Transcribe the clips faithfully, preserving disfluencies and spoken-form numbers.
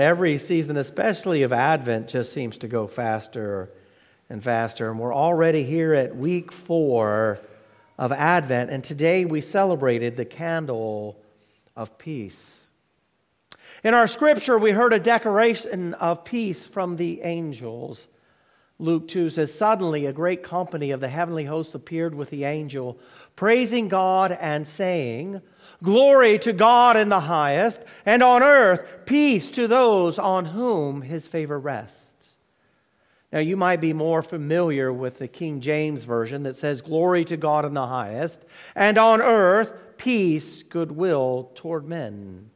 Every season, especially of Advent, just seems to go faster and faster. And we're already here at week four of Advent, and today we celebrated the candle of peace. In our scripture, we heard a declaration of peace from the angels. Luke two says, "Suddenly a great company of the heavenly hosts appeared with the angel, praising God and saying, 'Glory to God in the highest, and on earth peace to those on whom his favor rests.'" Now you might be more familiar with the King James Version that says, "Glory to God in the highest, and on earth peace, goodwill toward men."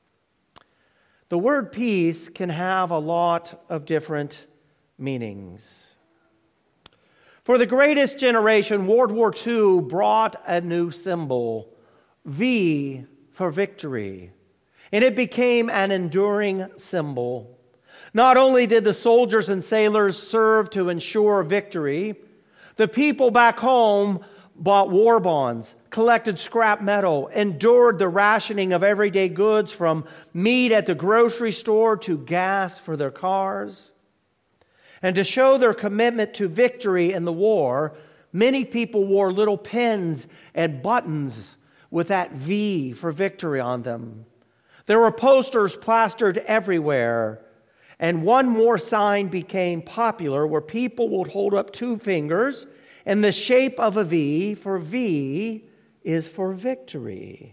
The word peace can have a lot of different meanings. For the greatest generation, World War Two brought a new symbol, V for victory, and it became an enduring symbol. Not only did the soldiers and sailors serve to ensure victory, the people back home bought war bonds, collected scrap metal, endured the rationing of everyday goods from meat at the grocery store to gas for their cars. And to show their commitment to victory in the war, many people wore little pins and buttons with that V for victory on them. There were posters plastered everywhere, and one more sign became popular where people would hold up two fingers in the shape of a V, for V is for victory.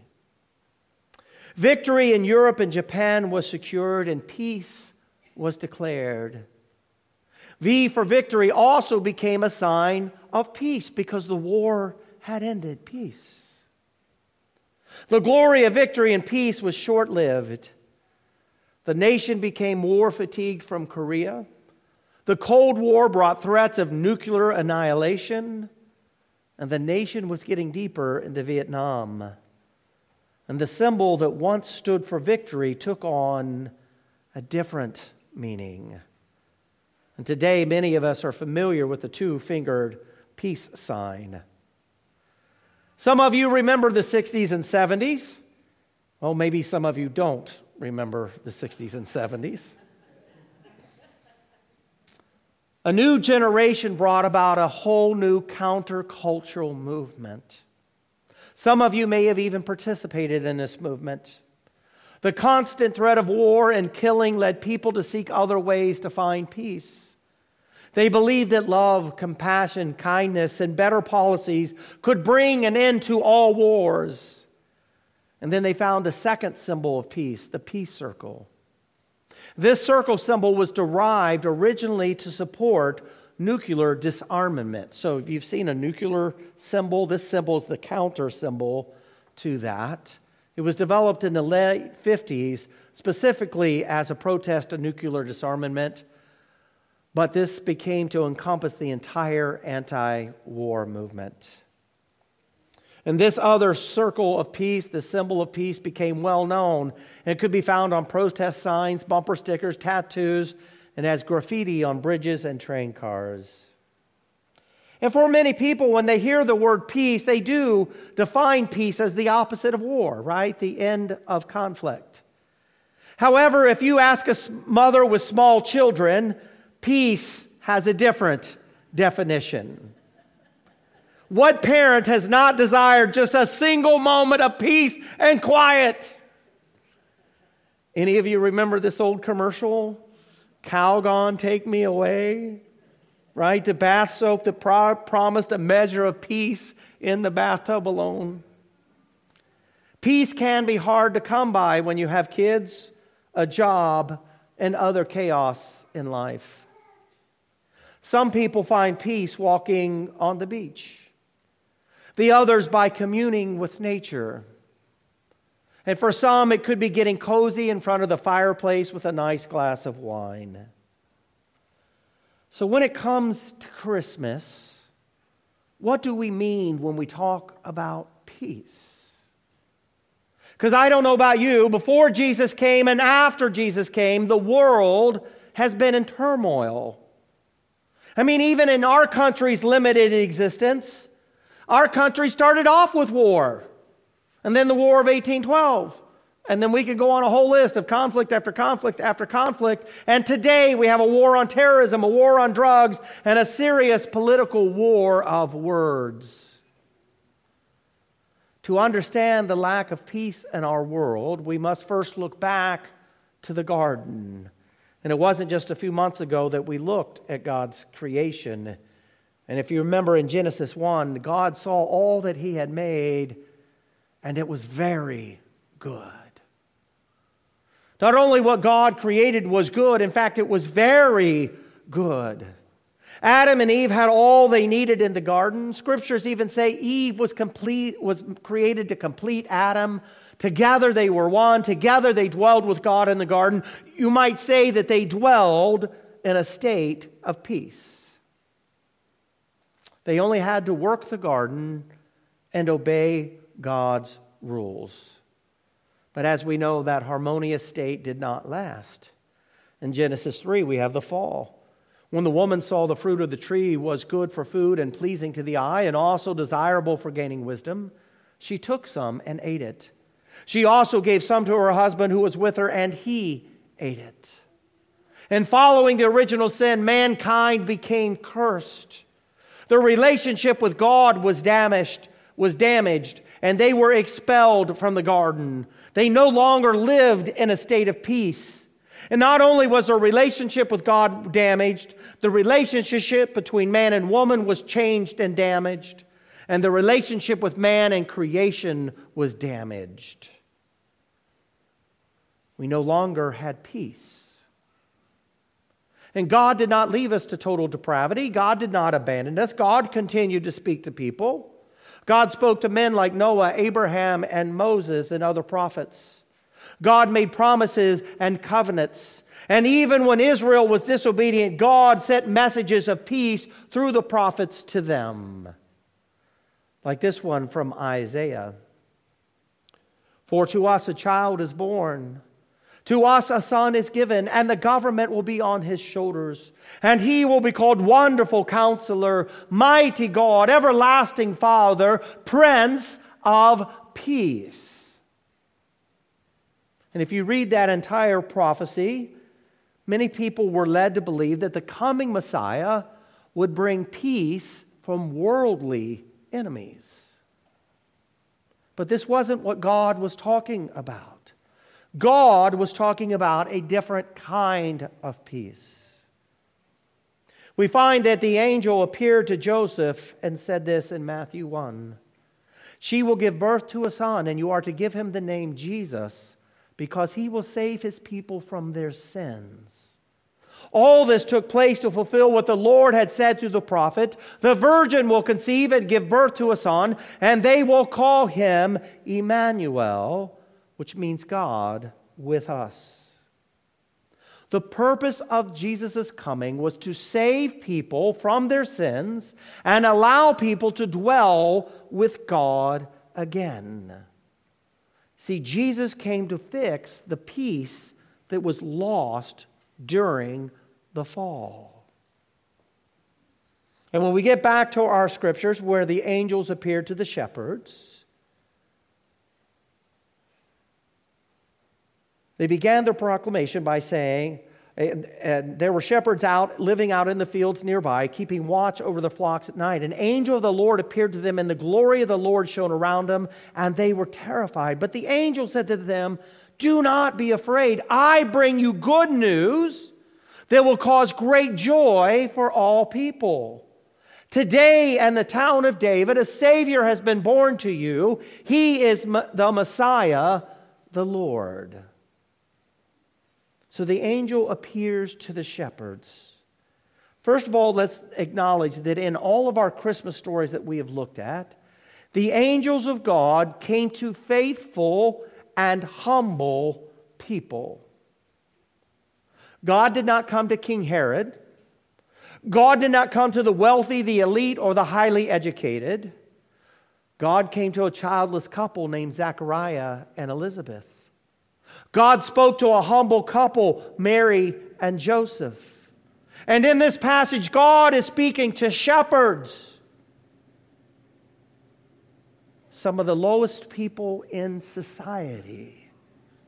Victory in Europe and Japan was secured and peace was declared. V for victory also became a sign of peace because the war had ended. Peace. The glory of victory and peace was short-lived. The nation became war fatigued from Korea. The Cold War brought threats of nuclear annihilation, and the nation was getting deeper into Vietnam. And the symbol that once stood for victory took on a different meaning. And today, many of us are familiar with the two-fingered peace sign. Some of you remember the sixties and seventies. Oh, maybe some of you don't remember the sixties and seventies. A new generation brought about a whole new countercultural movement. Some of you may have even participated in this movement. The constant threat of war and killing led people to seek other ways to find peace. They believed that love, compassion, kindness, and better policies could bring an end to all wars. And then they found a second symbol of peace, the peace circle. This circle symbol was derived originally to support nuclear disarmament. So if you've seen a nuclear symbol, this symbol is the counter symbol to that. It was developed in the late fifties specifically as a protest to nuclear disarmament. But this became to encompass the entire anti-war movement. And this other circle of peace, the symbol of peace, became well known. It could be found on protest signs, bumper stickers, tattoos, and as graffiti on bridges and train cars. And for many people, when they hear the word peace, they do define peace as the opposite of war, right? The end of conflict. However, if you ask a mother with small children, peace has a different definition. What parent has not desired just a single moment of peace and quiet? Any of you remember this old commercial? Calgon, take me away. Right? The bath soap that pro- promised a measure of peace in the bathtub alone. Peace can be hard to come by when you have kids, a job, and other chaos in life. Some people find peace walking on the beach. The others by communing with nature. And for some, it could be getting cozy in front of the fireplace with a nice glass of wine. So when it comes to Christmas, what do we mean when we talk about peace? Because I don't know about you, before Jesus came and after Jesus came, the world has been in turmoil. I mean, even in our country's limited existence, our country started off with war. And then the War of eighteen twelve. And then we could go on a whole list of conflict after conflict after conflict. And today we have a war on terrorism, a war on drugs, and a serious political war of words. To understand the lack of peace in our world, we must first look back to the garden. And it wasn't just a few months ago that we looked at God's creation. And if you remember in Genesis one, God saw all that He had made, and it was very good. Not only what God created was good, in fact, it was very good. Adam and Eve had all they needed in the garden. Scriptures even say Eve was complete, was created to complete Adam. Together they were one. Together they dwelled with God in the garden. You might say that they dwelled in a state of peace. They only had to work the garden and obey God's rules. But as we know, that harmonious state did not last. In Genesis three, we have the fall. When the woman saw the fruit of the tree was good for food and pleasing to the eye and also desirable for gaining wisdom, she took some and ate it. She also gave some to her husband who was with her, and he ate it. And following the original sin, mankind became cursed. Their relationship with God was damaged, was damaged, and they were expelled from the garden. They no longer lived in a state of peace. And not only was their relationship with God damaged, the relationship between man and woman was changed and damaged, and the relationship with man and creation was damaged. We no longer had peace. And God did not leave us to total depravity. God did not abandon us. God continued to speak to people. God spoke to men like Noah, Abraham, and Moses and other prophets. God made promises and covenants. And even when Israel was disobedient, God sent messages of peace through the prophets to them. Like this one from Isaiah. For to us a child is born. To us a son is given, and the government will be on his shoulders. And he will be called Wonderful Counselor, Mighty God, Everlasting Father, Prince of Peace. And if you read that entire prophecy, many people were led to believe that the coming Messiah would bring peace from worldly enemies. But this wasn't what God was talking about. God was talking about a different kind of peace. We find that the angel appeared to Joseph and said this in Matthew one. She will give birth to a son, and you are to give him the name Jesus, because he will save his people from their sins. All this took place to fulfill what the Lord had said through the prophet. The virgin will conceive and give birth to a son, and they will call him Emmanuel, which means God with us. The purpose of Jesus' coming was to save people from their sins and allow people to dwell with God again. See, Jesus came to fix the peace that was lost during the fall. And when we get back to our scriptures where the angels appeared to the shepherds, they began their proclamation by saying, and, and there were shepherds out, living out in the fields nearby, keeping watch over the flocks at night. An angel of the Lord appeared to them, and the glory of the Lord shone around them, and they were terrified. But the angel said to them, do not be afraid. I bring you good news that will cause great joy for all people. Today in the town of David, a Savior has been born to you. He is the Messiah, the Lord. So the angel appears to the shepherds. First of all, let's acknowledge that in all of our Christmas stories that we have looked at, the angels of God came to faithful and humble people. God did not come to King Herod. God did not come to the wealthy, the elite, or the highly educated. God came to a childless couple named Zachariah and Elizabeth. God spoke to a humble couple, Mary and Joseph. And in this passage, God is speaking to shepherds, some of the lowest people in society.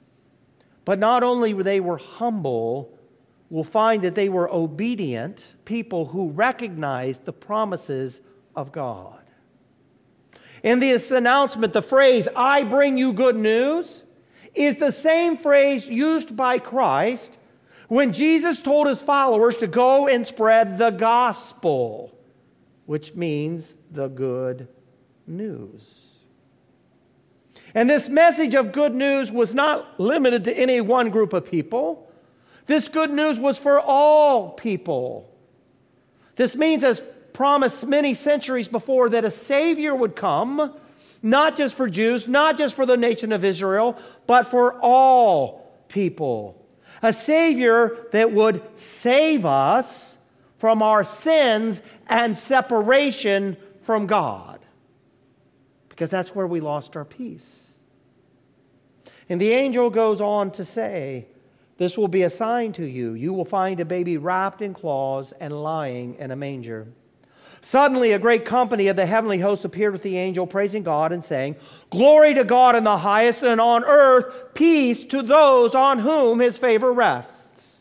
But not only were they were humble, we'll find that they were obedient people who recognized the promises of God. In this announcement, the phrase, "I bring you good news," is the same phrase used by Christ when Jesus told his followers to go and spread the gospel, which means the good news. And this message of good news was not limited to any one group of people. This good news was for all people. This means, as promised many centuries before, that a Savior would come, not just for Jews, not just for the nation of Israel, but for all people. A Savior that would save us from our sins and separation from God. Because that's where we lost our peace. And the angel goes on to say, "This will be a sign to you. You will find a baby wrapped in cloths and lying in a manger." Suddenly a great company of the heavenly hosts appeared with the angel, praising God and saying, "Glory to God in the highest, and on earth peace to those on whom his favor rests."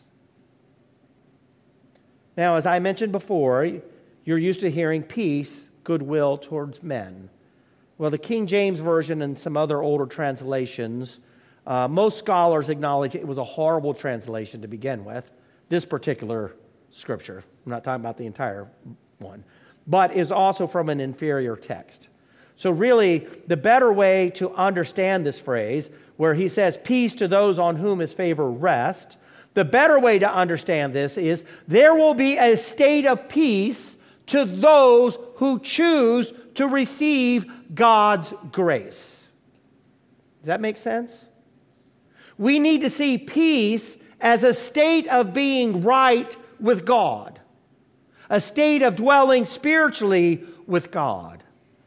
Now, as I mentioned before, you're used to hearing peace, goodwill towards men. Well, the King James Version and some other older translations, uh, most scholars acknowledge it was a horrible translation to begin with, this particular scripture. I'm not talking about the entire one, but is also from an inferior text. So really, the better way to understand this phrase, where he says, "Peace to those on whom his favor rests," the better way to understand this is, there will be a state of peace to those who choose to receive God's grace. Does that make sense? We need to see peace as a state of being right with God, a state of dwelling spiritually with God.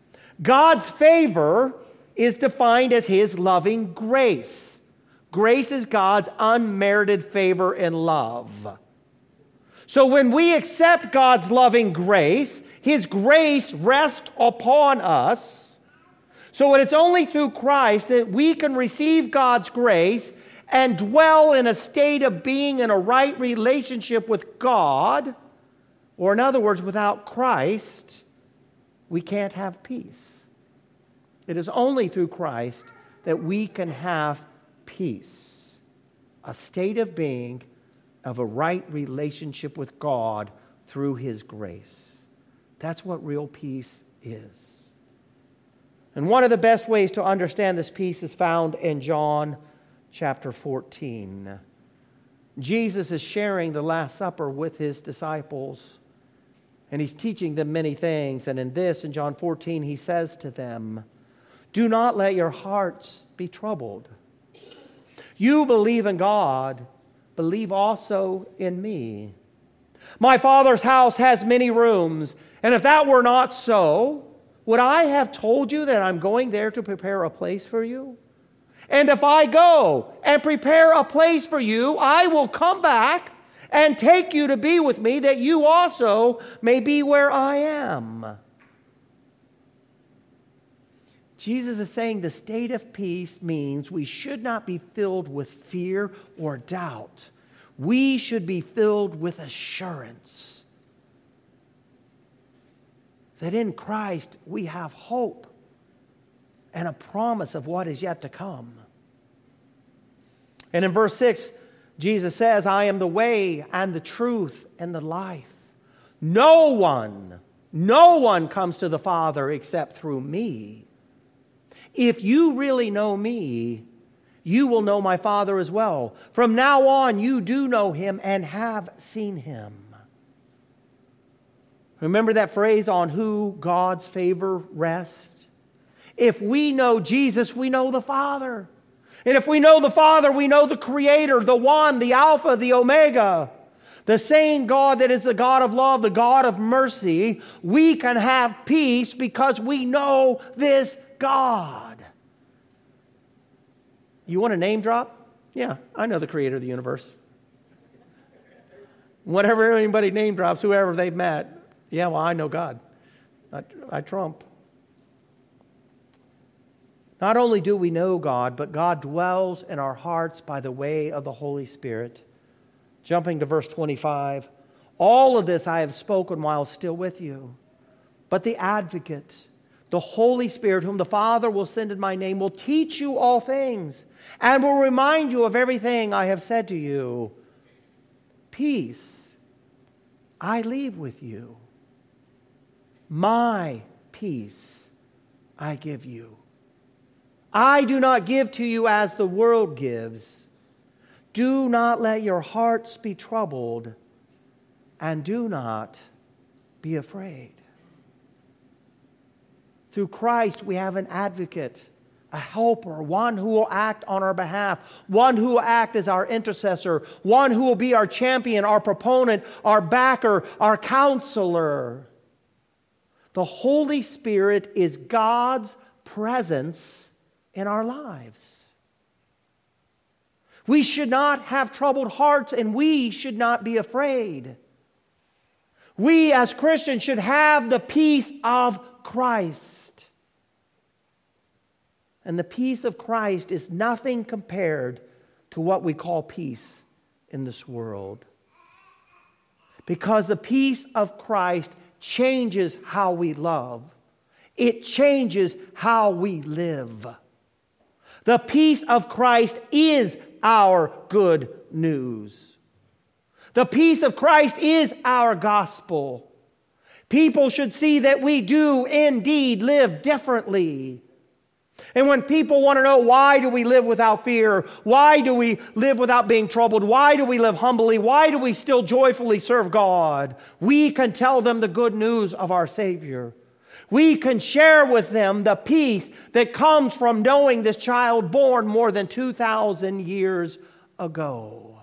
God's favor is defined as his loving grace. Grace is God's unmerited favor and love. So when we accept God's loving grace, his grace rests upon us. So it's only through Christ that we can receive God's grace and dwell in a state of being in a right relationship with God. Or in other words, without Christ, we can't have peace. It is only through Christ that we can have peace. A state of being of a right relationship with God through his grace. That's what real peace is. And one of the best ways to understand this peace is found in John chapter fourteen. Jesus is sharing the Last Supper with his disciples, and he's teaching them many things. And in this, in John fourteen, he says to them, "Do not let your hearts be troubled. You believe in God, believe also in me. My Father's house has many rooms, and if that were not so, would I have told you that I'm going there to prepare a place for you? And if I go and prepare a place for you, I will come back and take you to be with me, that you also may be where I am." Jesus is saying the state of peace means we should not be filled with fear or doubt. We should be filled with assurance that in Christ we have hope and a promise of what is yet to come. And in verse six, Jesus says, "I am the way and the truth and the life. No one, no one comes to the Father except through me. If you really know me, you will know my Father as well. From now on, you do know him and have seen him." Remember that phrase, on who God's favor rests? If we know Jesus, we know the Father. And if we know the Father, we know the Creator, the One, the Alpha, the Omega. The same God that is the God of love, the God of mercy. We can have peace because we know this God. You want a name drop? Yeah, I know the Creator of the universe. Whatever anybody name drops, whoever they've met, yeah, well, I know God. I, I trump. Not only do we know God, but God dwells in our hearts by the way of the Holy Spirit. Jumping to verse twenty-five. All of this I have spoken while still with you. But the Advocate, the Holy Spirit, whom the Father will send in my name, will teach you all things and will remind you of everything I have said to you. Peace I leave with you. My peace I give you. I do not give to you as the world gives. Do not let your hearts be troubled, and do not be afraid. Through Christ we have an advocate, a helper, one who will act on our behalf, one who will act as our intercessor, one who will be our champion, our proponent, our backer, our counselor. The Holy Spirit is God's presence in our lives. We should not have troubled hearts, and we should not be afraid. We as Christians should have the peace of Christ. And the peace of Christ is nothing compared to what we call peace in this world. Because the peace of Christ changes how we love. It changes how we live. The peace of Christ is our good news. The peace of Christ is our gospel. People should see that we do indeed live differently. And when people want to know, why do we live without fear? Why do we live without being troubled? Why do we live humbly? Why do we still joyfully serve God? We can tell them the good news of our Savior. We can share with them the peace that comes from knowing this child born more than two thousand years ago.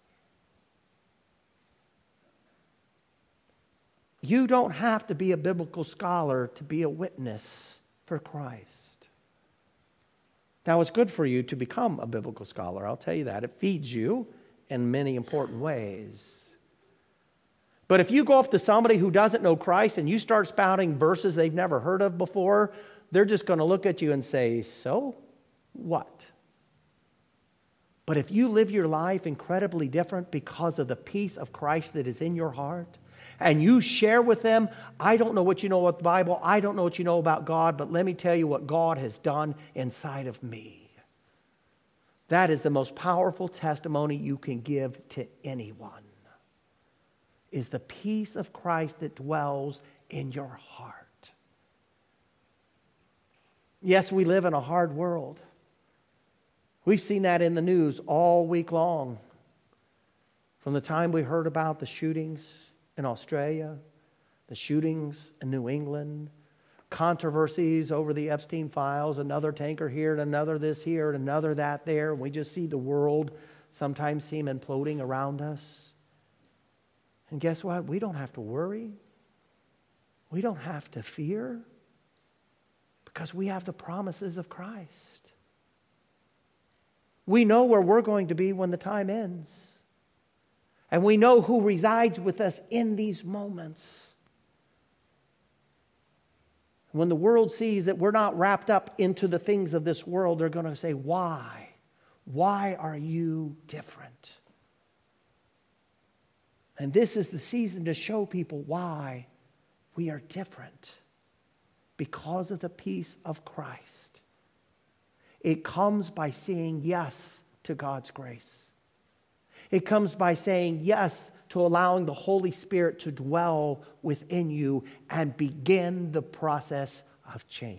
You don't have to be a biblical scholar to be a witness for Christ. Now, it's good for you to become a biblical scholar. I'll tell you that. It feeds you in many important ways. But if you go up to somebody who doesn't know Christ and you start spouting verses they've never heard of before, they're just going to look at you and say, so what? But if you live your life incredibly different because of the peace of Christ that is in your heart, and you share with them, I don't know what you know about the Bible, I don't know what you know about God, but let me tell you what God has done inside of me. That is the most powerful testimony you can give to anyone. Is the peace of Christ that dwells in your heart. Yes, we live in a hard world. We've seen that in the news all week long. From the time we heard about the shootings in Australia, the shootings in New England, controversies over the Epstein files, another tanker here and another this here and another that there. We just see the world sometimes seem imploding around us. And guess what? We don't have to worry. We don't have to fear because we have the promises of Christ. We know where we're going to be when the time ends. And we know who resides with us in these moments. When the world sees that we're not wrapped up into the things of this world, they're going to say, why? Why are you different? And this is the season to show people why we are different. Because of the peace of Christ. It comes by saying yes to God's grace. It comes by saying yes to allowing the Holy Spirit to dwell within you and begin the process of change.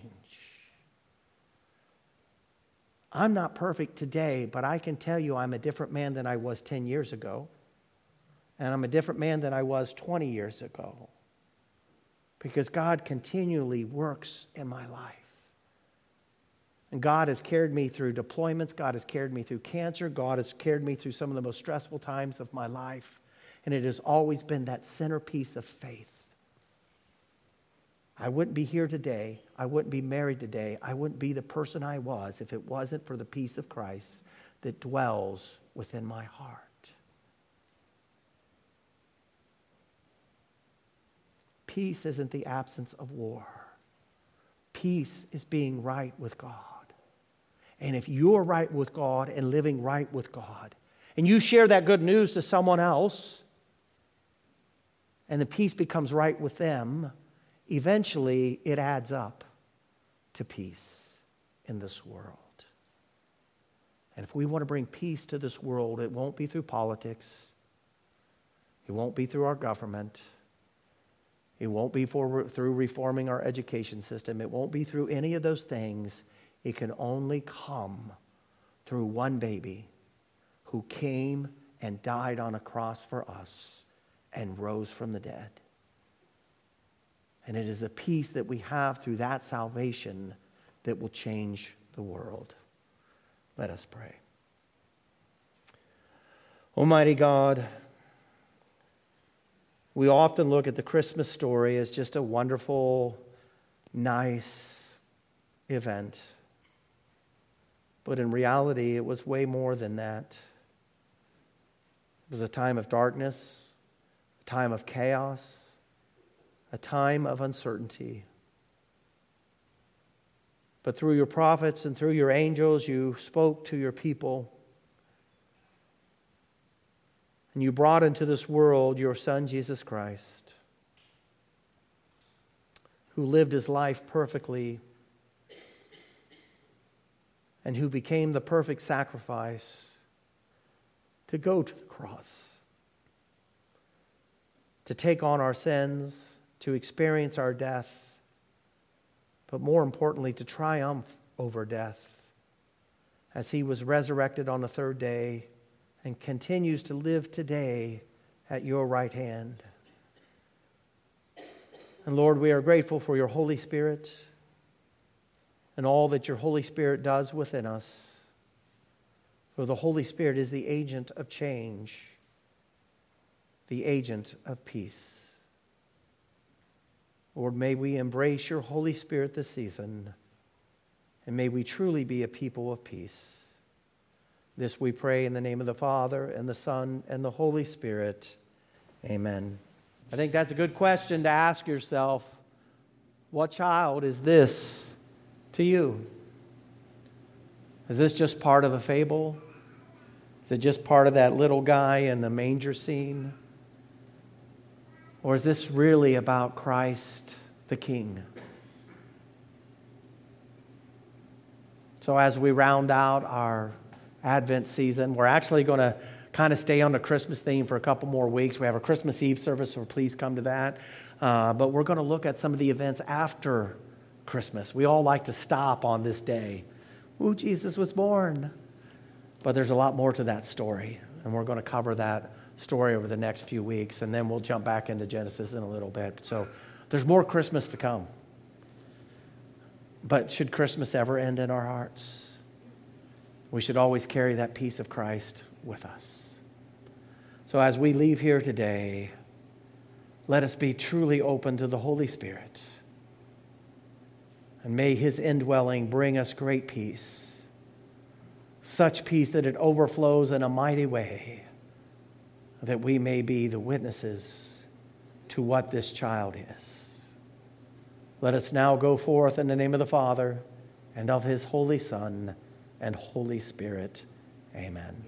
I'm not perfect today, but I can tell you I'm a different man than I was ten years ago. And I'm a different man than I was twenty years ago. Because God continually works in my life. And God has carried me through deployments. God has carried me through cancer. God has carried me through some of the most stressful times of my life. And it has always been that centerpiece of faith. I wouldn't be here today. I wouldn't be married today. I wouldn't be the person I was if it wasn't for the peace of Christ that dwells within my heart. Peace isn't the absence of war. Peace is being right with God. And if you're right with God and living right with God, and you share that good news to someone else, and the peace becomes right with them, eventually it adds up to peace in this world. And if we want to bring peace to this world, it won't be through politics. It won't be through our government. It won't be for, through reforming our education system. It won't be through any of those things. It can only come through one baby who came and died on a cross for us and rose from the dead. And it is the peace that we have through that salvation that will change the world. Let us pray. Almighty God, we often look at the Christmas story as just a wonderful, nice event. But in reality, it was way more than that. It was a time of darkness, a time of chaos, a time of uncertainty. But through your prophets and through your angels, you spoke to your people. And you brought into this world your Son, Jesus Christ, who lived his life perfectly and who became the perfect sacrifice to go to the cross, to take on our sins, to experience our death, but more importantly, to triumph over death as he was resurrected on the third day and continues to live today at your right hand. And Lord, we are grateful for your Holy Spirit and all that your Holy Spirit does within us. For the Holy Spirit is the agent of change, the agent of peace. Lord, may we embrace your Holy Spirit this season, and may we truly be a people of peace. This we pray in the name of the Father, and the Son, and the Holy Spirit. Amen. I think that's a good question to ask yourself. What child is this to you? Is this just part of a fable? Is it just part of that little guy in the manger scene? Or is this really about Christ the King? So as we round out our Advent season, we're actually going to kind of stay on the Christmas theme for a couple more weeks. We have a Christmas Eve service, so please come to that. Uh, but we're going to look at some of the events after Christmas. We all like to stop on this day. Ooh, Jesus was born. But there's a lot more to that story, and we're going to cover that story over the next few weeks, and then we'll jump back into Genesis in a little bit. So there's more Christmas to come. But should Christmas ever end in our hearts? We should always carry that peace of Christ with us. So as we leave here today, let us be truly open to the Holy Spirit. And may his indwelling bring us great peace, such peace that it overflows in a mighty way, that we may be the witnesses to what this child is. Let us now go forth in the name of the Father, and of his Holy Son, and Holy Spirit. Amen.